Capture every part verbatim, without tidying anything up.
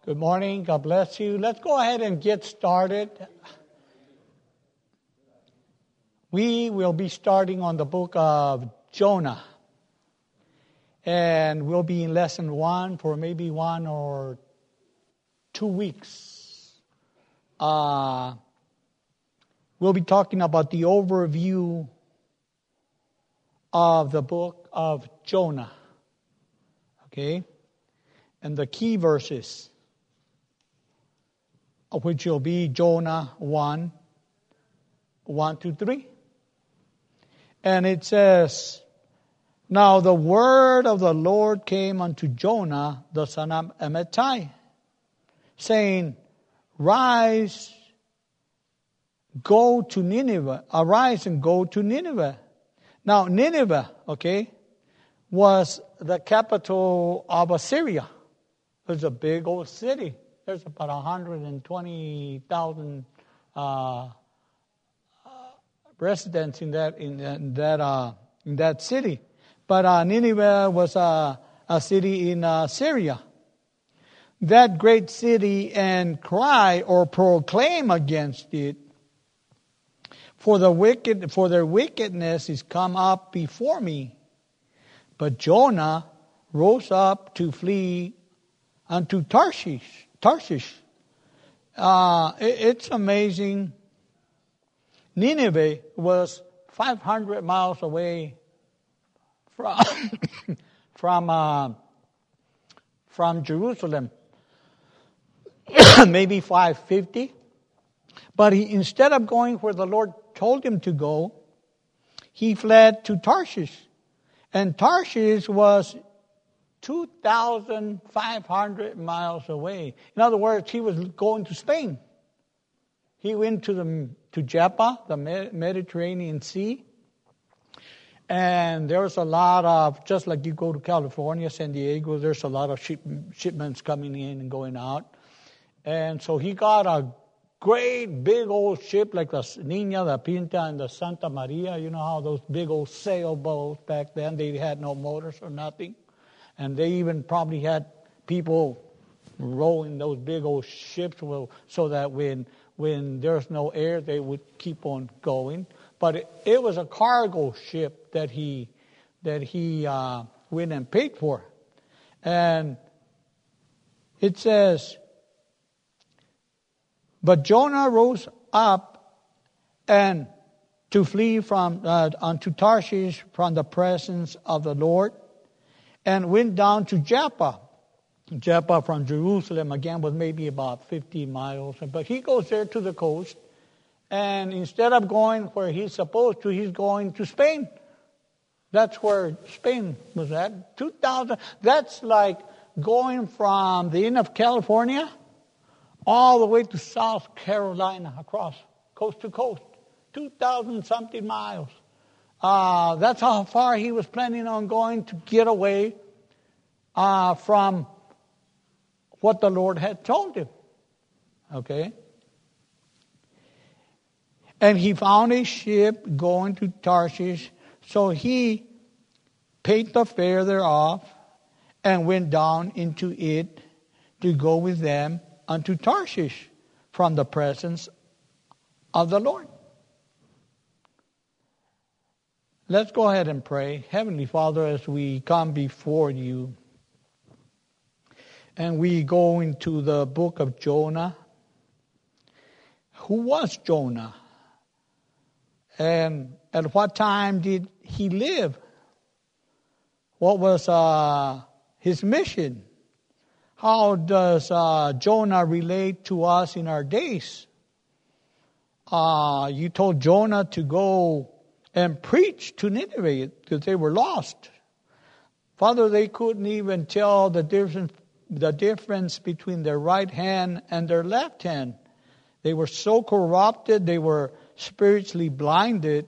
Good morning. God bless you. Let's go ahead and get started. We will be starting on the book of Jonah. And we'll be in lesson one for maybe one or two weeks. Uh, we'll be talking about the overview of the book of Jonah. Okay? And the key verses, which will be Jonah one, one to three. And it says, Now the word of the Lord came unto Jonah, the son of Amittai, saying, Rise, go to Nineveh. Arise and go to Nineveh. Now Nineveh, okay, was the capital of Assyria. It was a big old city. There's about one hundred twenty thousand uh, uh, residents in that in, in that uh, in that city. But uh, Nineveh was uh, a city in uh, Syria. That great city, and cry or proclaim against it, for the wicked, for their wickedness is come up before me. But Jonah rose up to flee unto Tarshish. Tarshish. Uh, it, it's amazing. Nineveh was five hundred miles away from from uh, from Jerusalem. Maybe five hundred fifty. But he, instead of going where the Lord told him to go, he fled to Tarshish. And Tarshish was two thousand five hundred miles away. In other words, he was going to Spain. He went to the to Joppa, the Mediterranean Sea. And there's a lot of, just like you go to California, San Diego, there's a lot of ship, shipments coming in and going out. And so he got a great big old ship like the Niña, the Pinta, and the Santa Maria. You know how those big old sailboats back then, they had no motors or nothing. And they even probably had people rowing those big old ships so that when when there's no air, they would keep on going. But it, it was a cargo ship that he that he uh, went and paid for. And it says, But Jonah rose up and to flee from uh, unto Tarshish from the presence of the Lord, and went down to Joppa. Joppa from Jerusalem, again, was maybe about fifty miles. But he goes there to the coast. And instead of going where he's supposed to, he's going to Spain. That's where Spain was at. two thousand. That's like going from the end of California all the way to South Carolina, across coast to coast. two thousand something miles. Uh, that's how far he was planning on going to get away uh, from what the Lord had told him. Okay? And he found a ship going to Tarshish, so he paid the fare thereof and went down into it to go with them unto Tarshish from the presence of the Lord. Let's go ahead and pray. Heavenly Father, as we come before you and we go into the book of Jonah. Who was Jonah? And at what time did he live? What was uh, his mission? How does uh, Jonah relate to us in our days? Uh, you told Jonah to go and preach to Nineveh because they were lost. Father, they couldn't even tell the difference, the difference between their right hand and their left hand. They were so corrupted, they were spiritually blinded.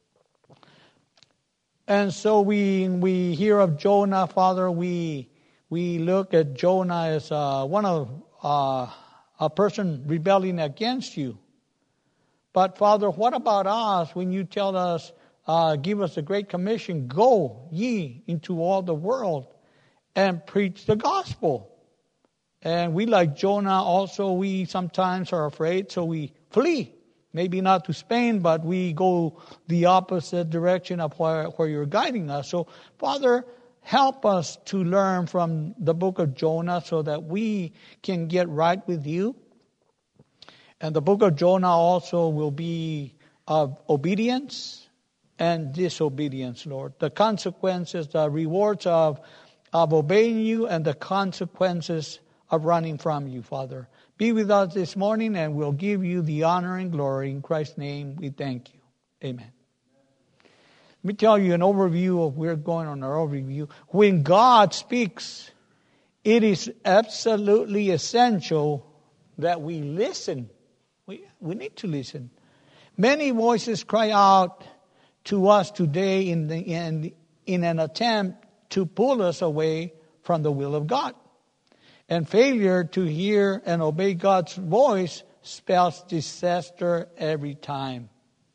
And so we we hear of Jonah, Father, we we look at Jonah as uh, one of uh, a person rebelling against you. But Father, what about us when you tell us, uh, give us a great commission, go ye into all the world and preach the gospel. And we, like Jonah, also we sometimes are afraid, so we flee. Maybe not to Spain, but we go the opposite direction of where, where you're guiding us. So, Father, help us to learn from the book of Jonah so that we can get right with you. And the book of Jonah also will be of obedience and disobedience, Lord. The consequences, the rewards of, of obeying you and the consequences of running from you, Father. Be with us this morning, and we'll give you the honor and glory. In Christ's name, we thank you. Amen. Let me tell you an overview of, we're going on our overview. When God speaks, it is absolutely essential that we listen. We, we need to listen. Many voices cry out to us today in, the, in, in an attempt to pull us away from the will of God. And failure to hear and obey God's voice spells disaster every time.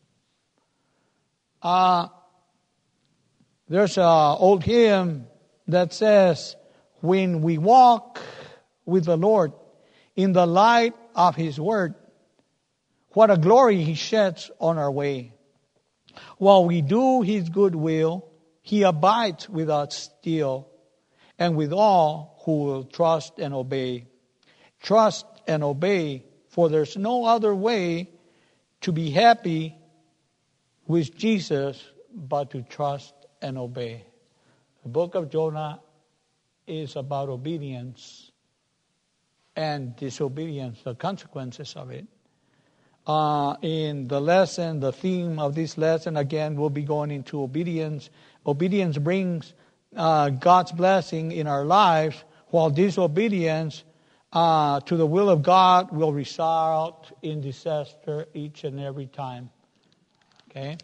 Uh, there's an old hymn that says, when we walk with the Lord in the light of His Word, what a glory He sheds on our way. While we do His good will, He abides with us still, and with all who will trust and obey. Trust and obey, for there's no other way to be happy with Jesus but to trust and obey. The book of Jonah is about obedience and disobedience, the consequences of it. Uh, in the lesson, the theme of this lesson, again, we'll be going into obedience. Obedience brings uh, God's blessing in our lives, while disobedience uh, to the will of God will result in disaster each and every time. Okay?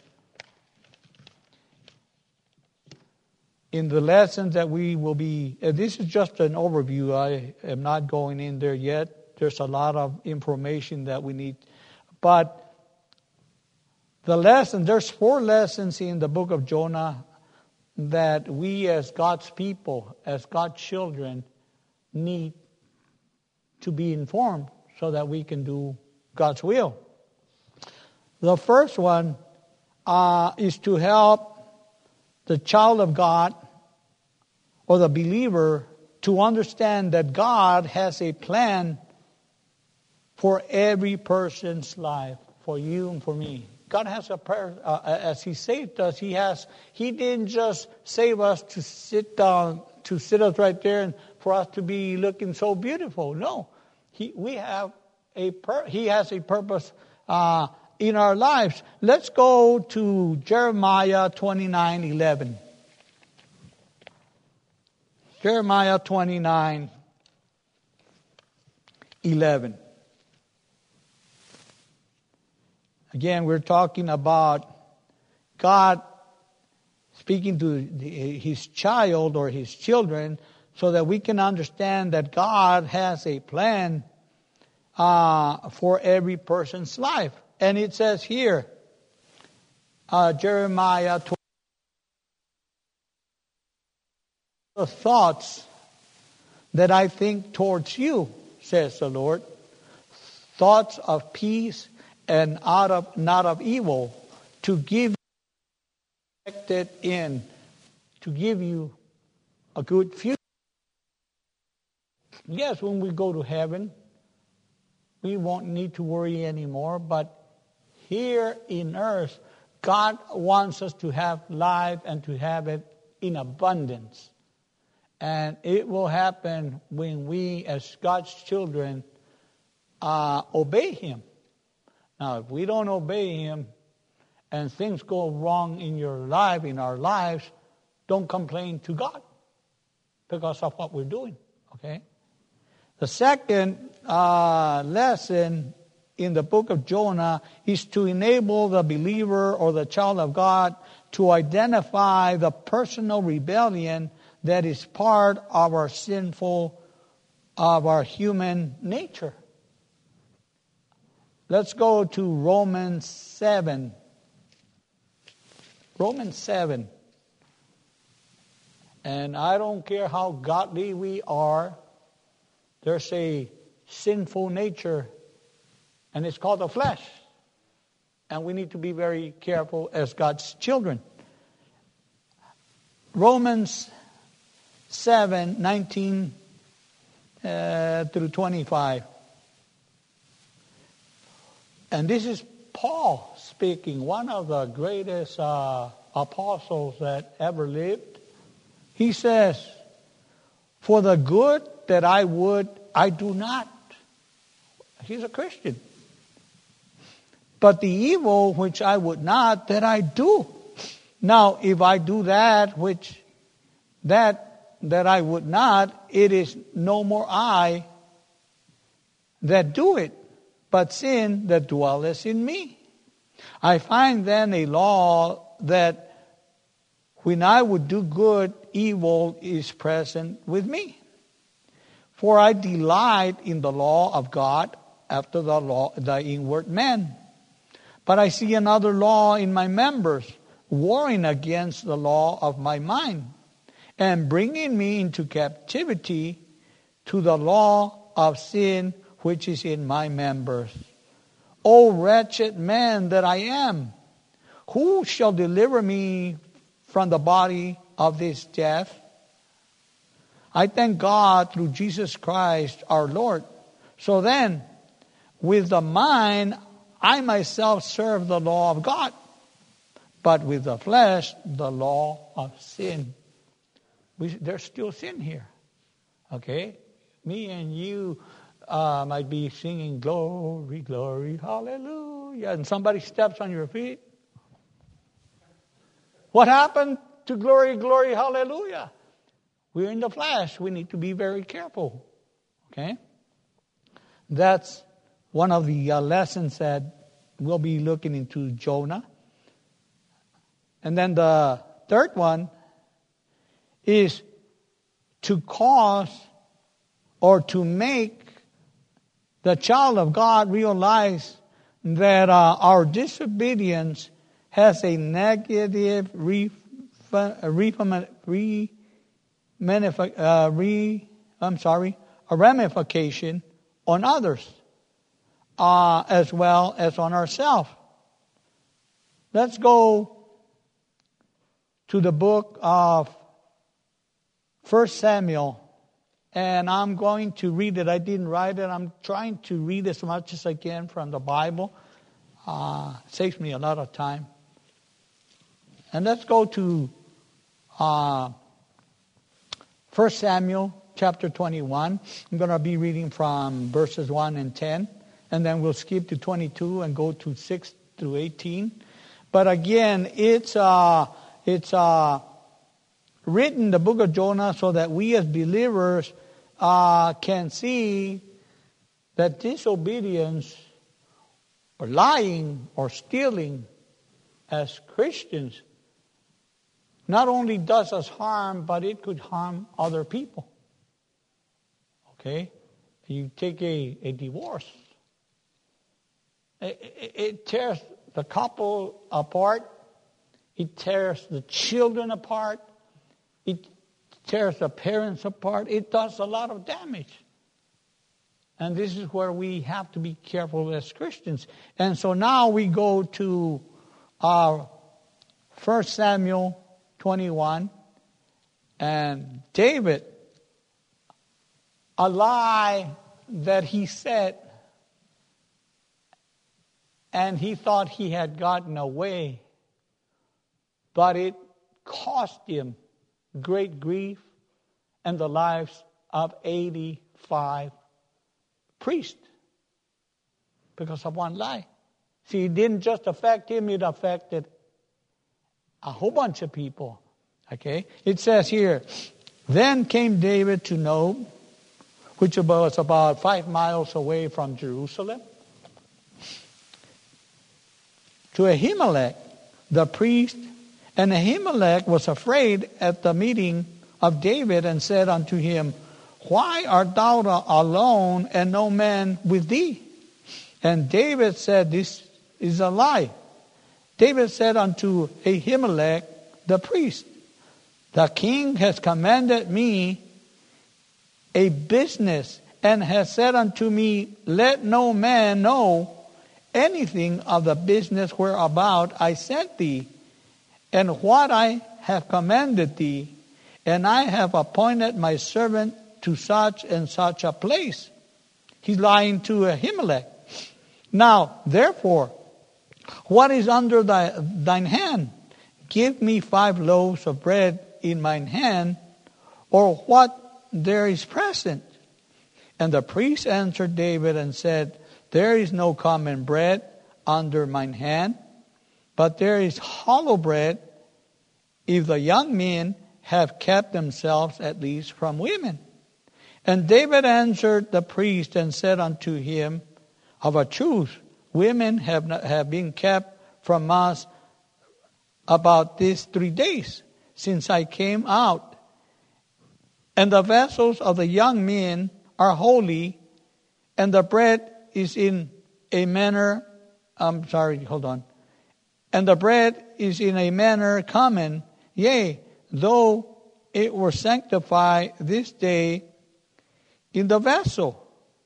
In the lessons that we will be, uh, this is just an overview. I am not going in there yet. There's a lot of information that we need. But the lesson, there's four lessons in the book of Jonah that we as God's people, as God's children, need to be informed so that we can do God's will. The first one uh, is to help the child of God or the believer to understand that God has a plan for every person's life, for you and for me. God has a prayer, uh, as He saved us, He has, He didn't just save us to sit down, to sit us right there and for us to be looking so beautiful. No, He, we have a, pur- He has a purpose uh, in our lives. Let's go to Jeremiah twenty-nine eleven. Jeremiah twenty-nine eleven. Again, we're talking about God speaking to His child or His children so that we can understand that God has a plan uh, for every person's life. And it says here, uh, Jeremiah twenty, the thoughts that I think towards you, says the Lord, thoughts of peace and out of not of evil, to give you expected in, to give you a good future. Yes, when we go to heaven, we won't need to worry anymore, but here in earth, God wants us to have life and to have it in abundance. And it will happen when we, as God's children, uh, obey Him. Now, if we don't obey Him and things go wrong in your life, in our lives, don't complain to God because of what we're doing, okay? The second uh, lesson in the book of Jonah is to enable the believer or the child of God to identify the personal rebellion that is part of our sinful, of our human nature. Let's go to Romans seven. Romans seven. And I don't care how godly we are, there's a sinful nature, and it's called the flesh. And we need to be very careful as God's children. Romans seven, nineteen uh, through twenty-five. And this is Paul speaking, one of the greatest uh, apostles that ever lived. He says, for the good that I would, I do not. He's a Christian. But the evil which I would not, that I do. Now, if I do that which, that, that I would not, it is no more I that do it, but sin that dwelleth in me. I find then a law that when I would do good, evil is present with me. For I delight in the law of God after the law, the inward man. But I see another law in my members, warring against the law of my mind, and bringing me into captivity to the law of sin which is in my members. O wretched man that I am, who shall deliver me from the body of this death? I thank God through Jesus Christ our Lord. So then, with the mind, I myself serve the law of God, but with the flesh, the law of sin. We, there's still sin here. Okay? Me and you uh, might be singing glory, glory, hallelujah, and somebody steps on your feet. What happened to glory, glory, hallelujah? We're in the flesh. We need to be very careful. Okay? That's one of the uh, lessons that we'll be looking into Jonah. And then the third one is to cause or to make the child of God realize that uh, our disobedience has a negative re, re, re, uh, re, I'm sorry, a ramification on others, uh, as well as on ourselves. Let's go to the book of First Samuel, and I'm going to read it. I didn't write it. I'm trying to read as much as I can from the Bible. Uh, it saves me a lot of time. And let's go to uh, First Samuel chapter twenty-one. I'm going to be reading from verses one and ten. And then we'll skip to twenty-two and go to six through eighteen. But again, it's uh, it's uh, written, the book of Jonah, so that we as believers uh, can see that disobedience or lying or stealing as Christians not only does us harm, but it could harm other people. Okay? You take a, a divorce. It, it, it tears the couple apart. It tears the children apart. It tears the parents apart. It does a lot of damage. And this is where we have to be careful as Christians. And so now we go to our First Samuel twenty-one. And David, a lie that he said, and he thought he had gotten away, but it cost him great grief and the lives of eighty-five priests because of one lie. See, it didn't just affect him, it affected a whole bunch of people. Okay? It says here, then came David to Nob, which was about five miles away from Jerusalem, to Ahimelech, the priest. And Ahimelech was afraid at the meeting of David and said unto him, why art thou alone and no man with thee? And David said, this is a lie. David said unto Ahimelech the priest, the king has commanded me a business, and has said unto me, let no man know anything of the business whereabout I sent thee, and what I have commanded thee, and I have appointed my servant to such and such a place. He's lying to Ahimelech. Now, therefore, what is under thy, thine hand? Give me five loaves of bread in mine hand, or what there is present. And the priest answered David and said, there is no common bread under mine hand, but there is hollow bread, if the young men have kept themselves at least from women. And David answered the priest and said unto him, of a truth, women have not, have been kept from us about these three days, since I came out. And the vessels of the young men are holy, and the bread is in a manner, I'm sorry, hold on. And the bread is in a manner common, yea, though it were sanctified this day in the vessel.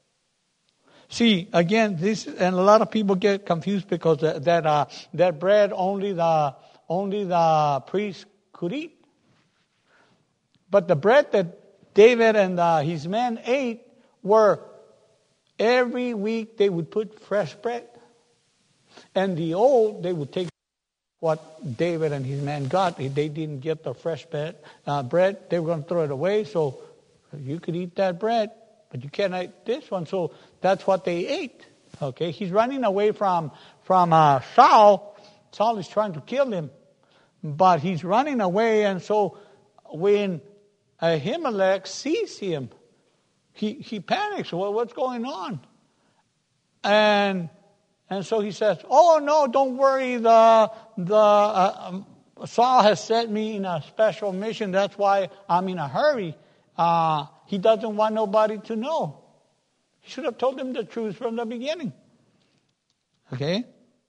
See, again, this, and a lot of people get confused because that, that, uh, that bread only the, only the priest could eat. But the bread that David and uh, his men ate were every week they would put fresh bread. And the old, they would take what David and his men got. If they didn't get the fresh bread, uh, bread, they were going to throw it away. So you could eat that bread, but you can't eat this one. So that's what they ate. Okay, he's running away from, from uh, Saul. Saul is trying to kill him. But he's running away, and so when Ahimelech sees him, he, he panics. Well, what's going on? And and so he says, oh, no, don't worry. The, the uh, um, Saul has sent me in a special mission. That's why I'm in a hurry. Uh, he doesn't want nobody to know. He should have told him the truth from the beginning. Okay?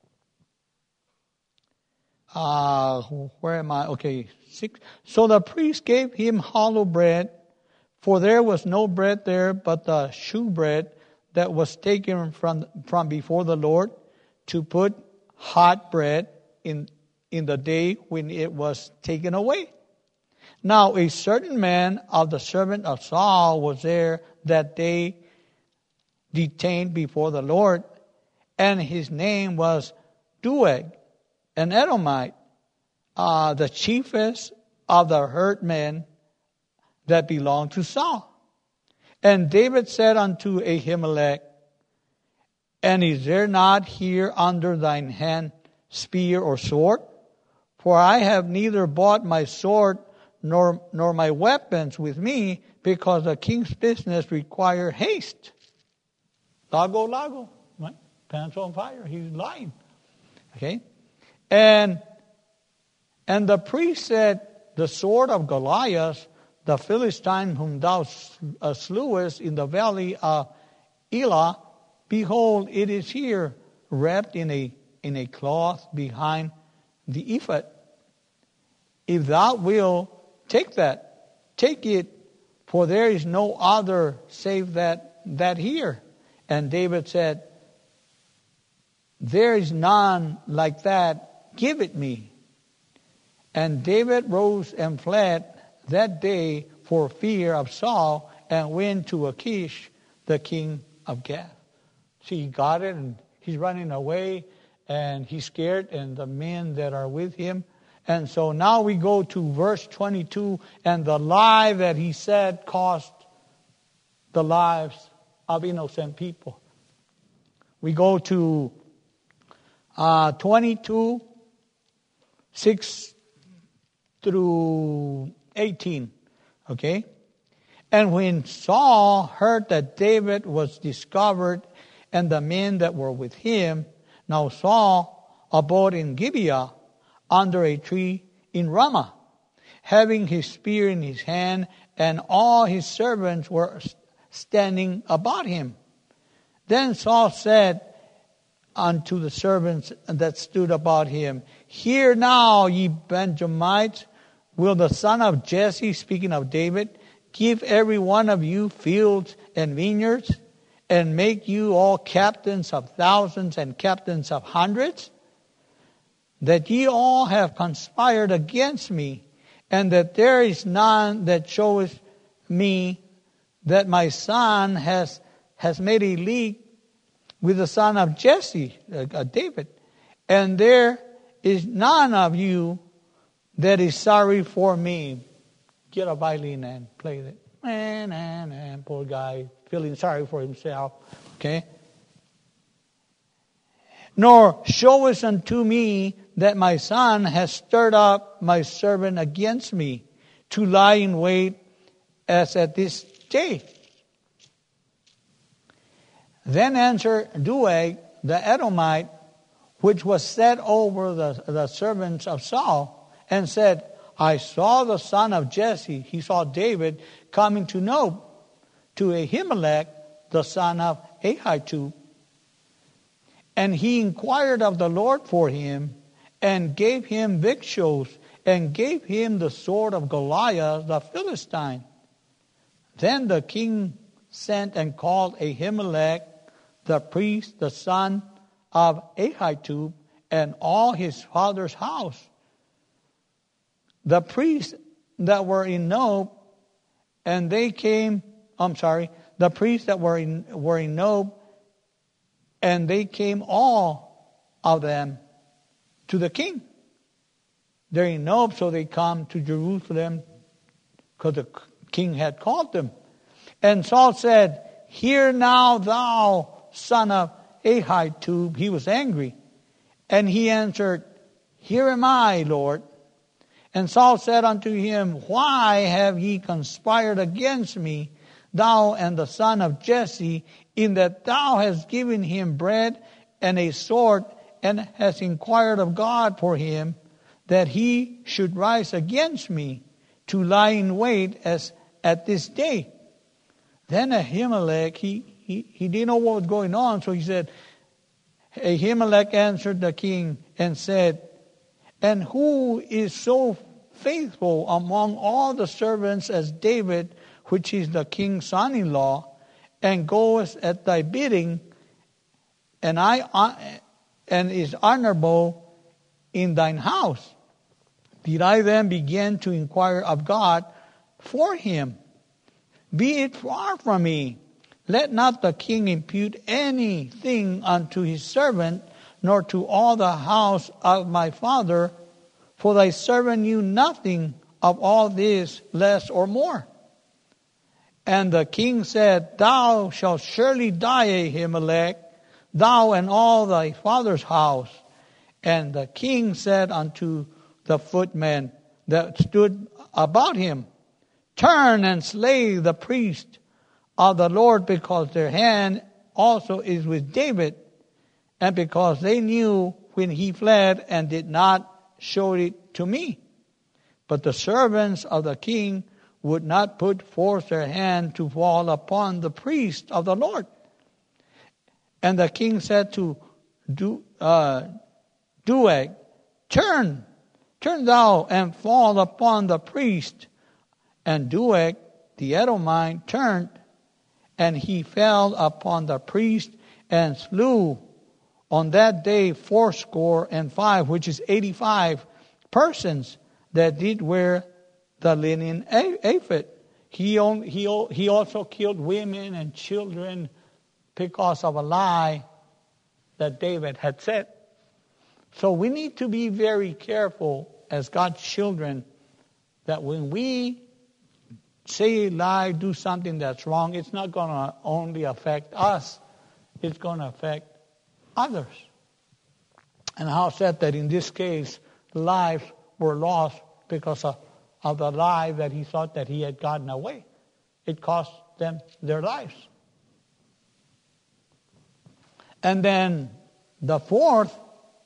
Uh, where am I? Okay, six. So the priest gave him hollow bread, for there was no bread there but the shewbread that was taken from from before the Lord, to put hot bread in in the day when it was taken away. Now a certain man of the servant of Saul was there that day, detained before the Lord, and his name was Doeg, an Edomite, uh, the chiefest of the herdmen that belonged to Saul. And David said unto Ahimelech, and is there not here under thine hand spear or sword? For I have neither bought my sword nor nor my weapons with me, because the king's business require haste. Lago, lago, right? Pants on fire. He's lying. Okay? And and the priest said, the sword of Goliath, the Philistine whom thou slewest in the valley of Elah, behold, it is here, wrapped in a in a cloth behind the ephod. If thou wilt take that, take it, for there is no other save that that here. And David said, there is none like that, give it me. And David rose and fled that day for fear of Saul, and went to Achish, the king of Gath. See, he got it, and he's running away, and he's scared, and the men that are with him. And so now we go to verse twenty-two, and the lie that he said cost the lives of innocent people. We go to uh, twenty-two, six through eighteen. Okay? And when Saul heard that David was discovered and the men that were with him, now Saul abode in Gibeah under a tree in Ramah, having his spear in his hand, and all his servants were standing about him. Then Saul said unto the servants that stood about him, hear now, ye Benjamites, will the son of Jesse, speaking of David, give every one of you fields and vineyards, and make you all captains of thousands and captains of hundreds? That ye all have conspired against me, and that there is none that showeth me that my son has has made a league with the son of Jesse, uh, David, and there is none of you that is sorry for me. Get a violin and play it. Man, man, man, poor guy, feeling sorry for himself. Okay. Nor showest unto me that my son has stirred up my servant against me, to lie in wait as at this day. Then answered Doeg the Edomite, which was set over the, the servants of Saul, and said, I saw the son of Jesse, he saw David, coming to Nob, to Ahimelech, the son of Ahitub. And he inquired of the Lord for him, and gave him victuals, and gave him the sword of Goliath the Philistine. Then the king sent and called Ahimelech, the priest, the son of Ahitub, and all his father's house. The priests that were in Nob, and they came, I'm sorry, the priests that were in, were in Nob, and they came all of them to the king. They're in Nob, so they come to Jerusalem because the king had called them. And Saul said, Hear now thou, son of Ahitub. He was angry. And he answered, Here am I, Lord. And Saul said unto him, Why have ye conspired against me, thou and the son of Jesse, in that thou hast given him bread and a sword, and hast inquired of God for him, that he should rise against me, to lie in wait as at this day? Then Ahimelech, he, he, he didn't know what was going on, so he said, Ahimelech answered the king and said, And who is so faithful among all the servants as David, which is the king's son-in-law, and goeth at thy bidding, and I and is honorable in thine house? Did I then begin to inquire of God for him? Be it far from me. Let not the king impute anything unto his servant, nor to all the house of my father, for thy servant knew nothing of all this, less or more. And the king said, Thou shalt surely die, Ahimelech, thou and all thy father's house. And the king said unto the footmen that stood about him, Turn and slay the priest of the Lord, because their hand also is with David, and because they knew when he fled and did not show it to me. But the servants of the king would not put forth their hand to fall upon the priest of the Lord. And the king said to Do, uh, Doeg, Turn, turn thou and fall upon the priest. And Doeg, the Edomite, turned, and he fell upon the priest and slew on that day fourscore and five, which is eighty-five persons that did wear the linen ephod. He, only, he, he also killed women and children because of a lie that David had said. So we need to be very careful as God's children that when we say a lie, do something that's wrong, it's not going to only affect us, it's going to affect others. And how sad that in this case, lives were lost because of, of the lie that he thought that he had gotten away. It cost them their lives. And then the fourth,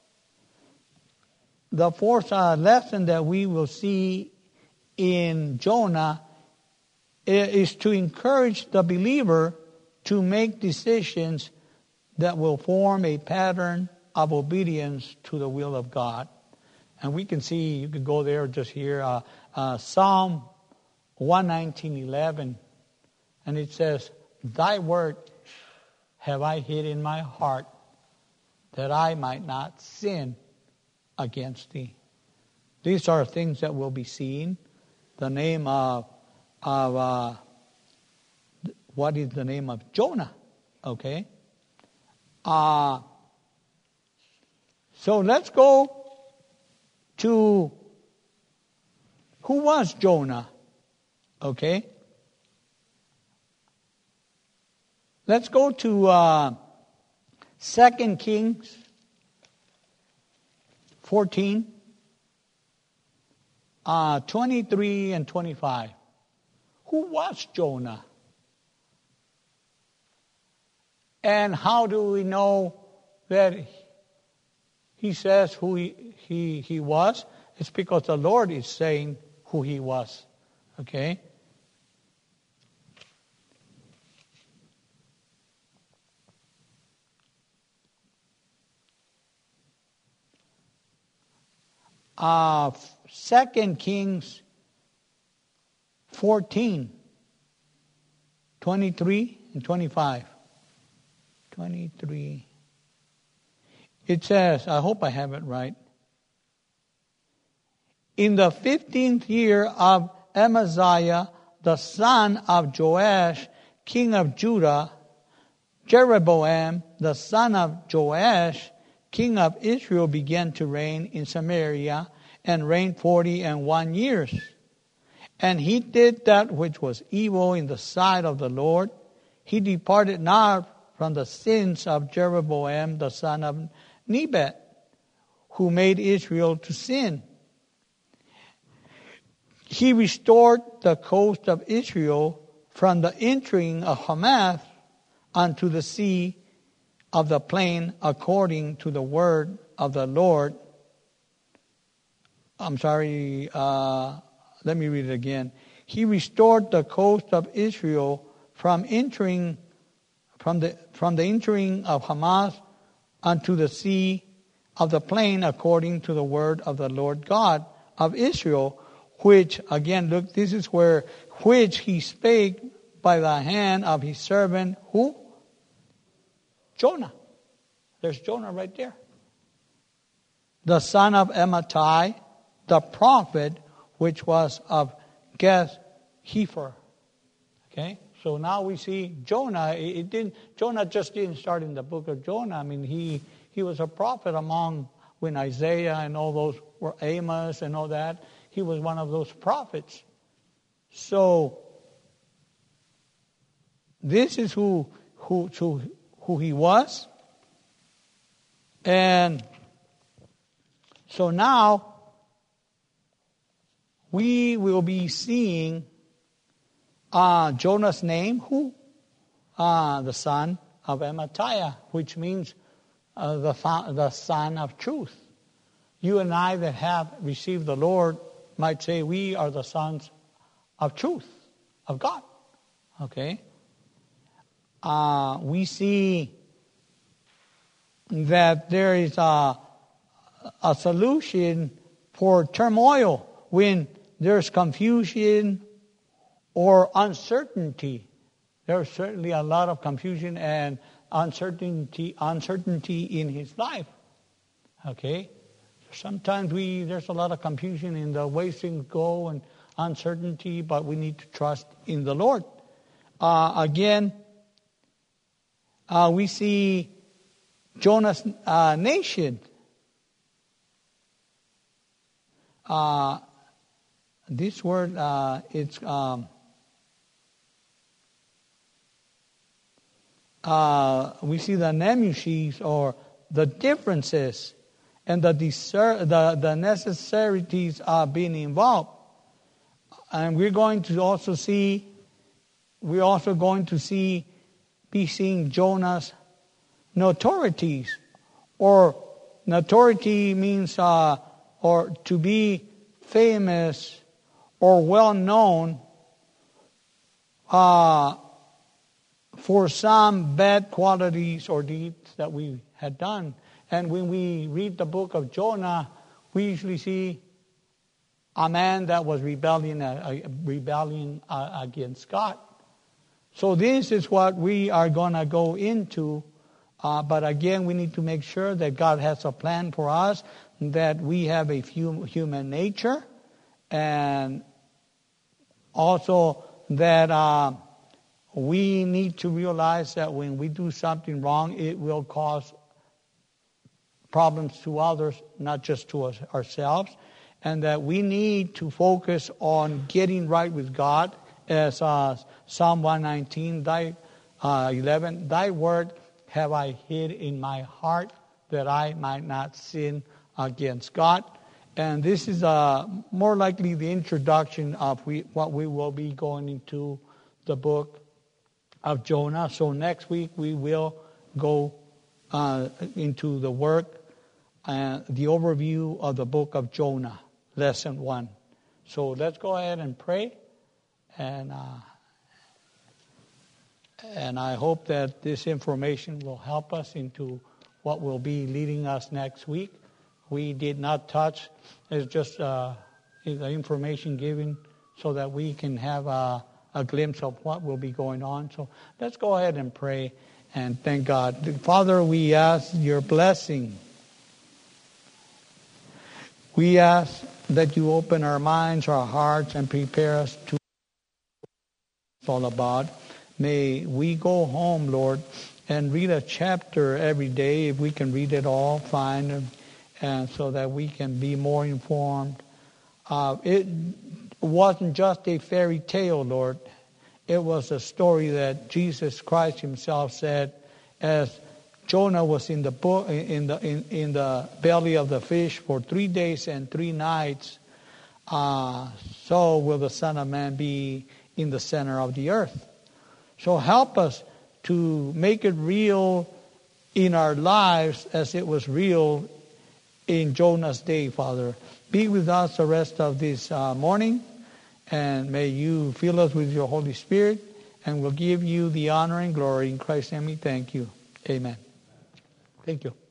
the fourth uh, lesson that we will see in Jonah is to encourage the believer to make decisions that will form a pattern of obedience to the will of God. And we can see, you can go there just here, uh, uh, Psalm one nineteen eleven, and it says, Thy word have I hid in my heart, that I might not sin against thee. These are things that will be seen. The name of, of uh, what is the name of Jonah? Okay. Uh, so let's go to who was Jonah? Okay. Let's go to uh, Second Kings fourteen, uh, twenty-three and twenty-five. Who was Jonah? And how do we know that he says who he, he, he was? It's because the Lord is saying who he was. Okay? Uh, Second Kings fourteen, twenty-three and twenty-five. twenty-three. It says, I hope I have it right. In the fifteenth year of Amaziah, the son of Joash, king of Judah, Jeroboam, the son of Joash, king of Israel, began to reign in Samaria and reigned forty and one years. And he did that which was evil in the sight of the Lord. He departed not from the sins of Jeroboam, the son of Nebat, who made Israel to sin. He restored the coast of Israel from the entering of Hamath unto the sea of the plain, according to the word of the Lord. I'm sorry, uh, let me read it again. He restored the coast of Israel from entering from the from the entering of Hamath unto the sea of the plain, according to the word of the Lord God of Israel, which, again, look, this is where, which he spake by the hand of his servant, who? Jonah. There's Jonah right there. The son of Amittai, the prophet, which was of Gath-hepher. Okay? So now we see Jonah. It didn't. Jonah just didn't start in the book of Jonah. I mean, he he was a prophet among when Isaiah and all those were Amos and all that. He was one of those prophets. So this is who who who, who he was, and so now we will be seeing. Uh, Jonah's name, who? Uh, the son of Amittai, which means uh, the, the son of truth. You and I that have received the Lord might say we are the sons of truth, of God. Okay? Uh, we see that there is a, a solution for turmoil when there's confusion or uncertainty. There's certainly a lot of confusion and uncertainty uncertainty in his life. Okay? Sometimes we there's a lot of confusion in the way things go and uncertainty, but we need to trust in the Lord. Uh, again, uh, we see Jonah's uh, nation. Uh, this word, uh, it's... Um, Uh, we see the nemesis or the differences and the discer- the, the necessities are being involved. And we're going to also see, we're also going to see, be seeing Jonah's notorieties. Or notoriety means, uh, or to be famous or well known, uh, for some bad qualities or deeds that we had done. And when we read the book of Jonah, we usually see a man that was rebelling, uh, rebelling uh, against God. So this is what we are going to go into. Uh, but again, we need to make sure that God has a plan for us, that we have a few human nature, and also that uh, we need to realize that when we do something wrong, it will cause problems to others, not just to us, ourselves, and that we need to focus on getting right with God, as uh, Psalm one nineteen, thy, uh, eleven, thy word have I hid in my heart that I might not sin against God. And this is uh, more likely the introduction of we, what we will be going into the book of Jonah. So next week we will go uh, into the work, uh, the overview of the book of Jonah, lesson one. So let's go ahead and pray. And uh, and I hope that this information will help us into what will be leading us next week. We did not touch, it's just uh, the information given so that we can have a, a glimpse of what will be going on. So let's go ahead and pray and thank God. Father, we ask your blessing. We ask that you open our minds, our hearts, and prepare us to it's all about. May we go home, Lord, and read a chapter every day. If we can read it all, fine, and so that we can be more informed. Uh, it wasn't just a fairy tale, Lord. It was a story that Jesus Christ himself said, as Jonah was in the book, in the in, in the belly of the fish for three days and three nights, uh, so will the Son of Man be in the center of the earth. So help us to make it real in our lives as it was real in Jonah's day, Father. Be with us the rest of this uh, morning, and may you fill us with your Holy Spirit, and we'll give you the honor and glory. In Christ's name we thank you. Amen. Thank you.